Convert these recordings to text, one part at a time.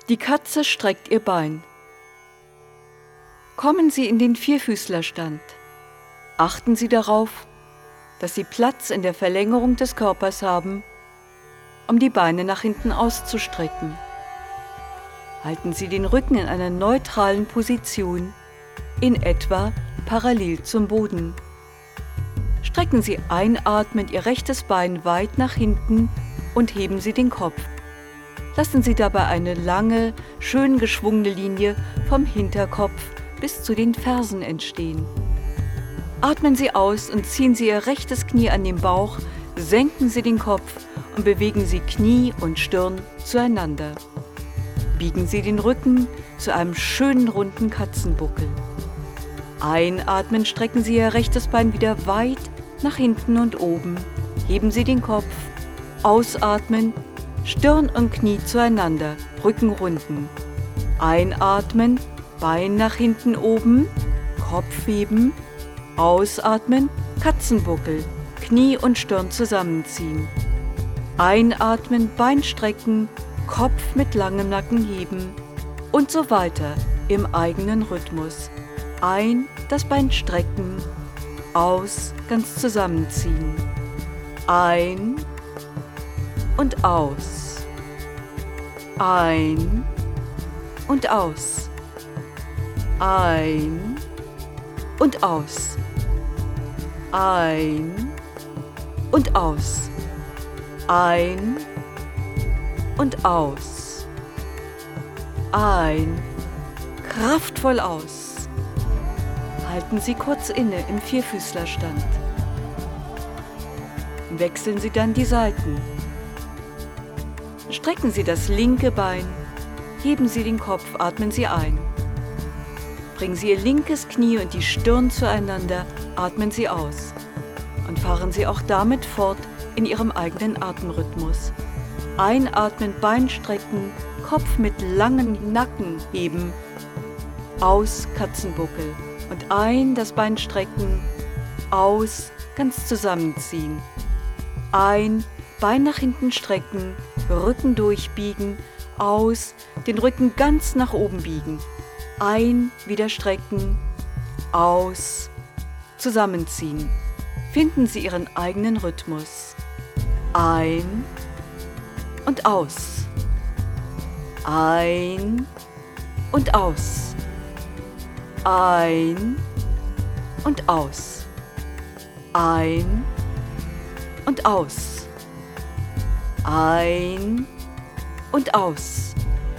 Die Katze streckt ihr Bein. Kommen Sie in den Vierfüßlerstand. Achten Sie darauf, dass Sie Platz in der Verlängerung des Körpers haben, um die Beine nach hinten auszustrecken. Halten Sie den Rücken in einer neutralen Position, in etwa parallel zum Boden. Strecken Sie einatmend Ihr rechtes Bein weit nach hinten und heben Sie den Kopf. Lassen Sie dabei eine lange, schön geschwungene Linie vom Hinterkopf bis zu den Fersen entstehen. Atmen Sie aus und ziehen Sie Ihr rechtes Knie an den Bauch, senken Sie den Kopf und bewegen Sie Knie und Stirn zueinander. Biegen Sie den Rücken zu einem schönen runden Katzenbuckel. Einatmen, strecken Sie Ihr rechtes Bein wieder weit nach hinten und oben. Heben Sie den Kopf. Ausatmen, Stirn und Knie zueinander, Rücken runden. Einatmen, Bein nach hinten oben, Kopf heben. Ausatmen, Katzenbuckel, Knie und Stirn zusammenziehen. Einatmen, Bein strecken, Kopf mit langem Nacken heben und so weiter im eigenen Rhythmus. Ein, das Bein strecken, aus, ganz zusammenziehen. Ein und aus. Ein und aus. Ein und aus. Ein und aus. Ein und aus. Ein. Kraftvoll aus. Halten Sie kurz inne im Vierfüßlerstand. Wechseln Sie dann die Seiten. Strecken Sie das linke Bein, heben Sie den Kopf, atmen Sie ein. Bringen Sie Ihr linkes Knie und die Stirn zueinander, atmen Sie aus. Und fahren Sie auch damit fort in Ihrem eigenen Atemrhythmus. Einatmen, Bein strecken, Kopf mit langem Nacken heben. Aus, Katzenbuckel. Und ein, das Bein strecken. Aus, ganz zusammenziehen. Ein, Bein nach hinten strecken, Rücken durchbiegen. Aus, den Rücken ganz nach oben biegen. Ein, wieder strecken. Aus, zusammenziehen. Finden Sie Ihren eigenen Rhythmus. Ein und aus. Ein und aus. Ein und aus. Ein und aus. Ein und aus.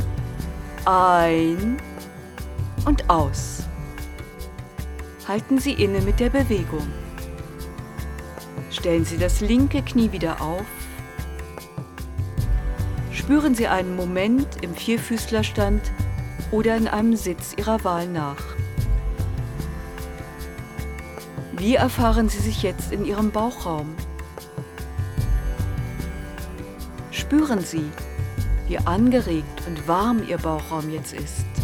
Ein und aus. Halten Sie inne mit der Bewegung. Stellen Sie das linke Knie wieder auf. Spüren Sie einen Moment im Vierfüßlerstand oder in einem Sitz Ihrer Wahl nach. Wie erfahren Sie sich jetzt in Ihrem Bauchraum? Spüren Sie, wie angeregt und warm Ihr Bauchraum jetzt ist.